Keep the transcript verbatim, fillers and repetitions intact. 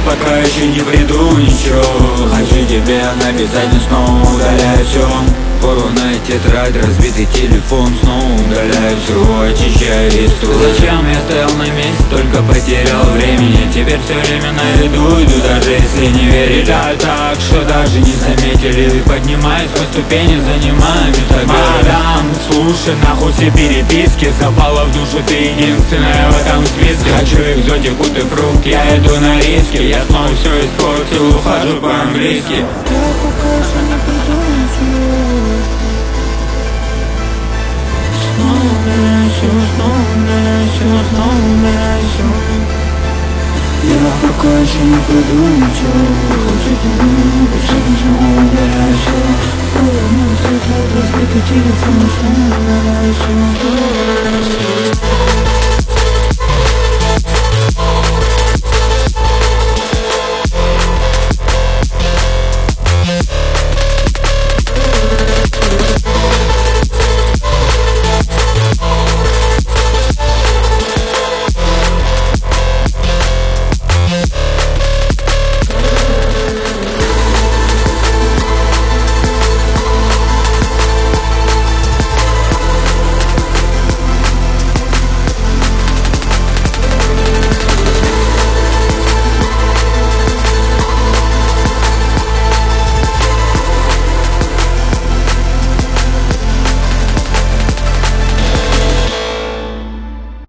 пока еще не приду ничего. Хочу тебе написать, но снова удаляю все. Порванная тетрадь, разбитый телефон, снова удаляю все, очищаю листу. Зачем я стоял на месте, только потерял времени. Теперь все время на виду иду, даже если не верили. Да так, что даже не заметили. Поднимаюсь по ступени, занимаю место. Мадам, слушай, нахуй все переписки. Запала в душу, ты единственная в этом списке. Хочу экзотику, ты фрукт, я иду на риски. Я снова все испортил, ухожу по-английски. Снова удаляю все, снова удаляю все, снова удаляю все. Я пока еще не приду ничего. Хочу тебе написать, снова удаляю все. Порванная тетрадь, разбитый телефон, снова удаляю все.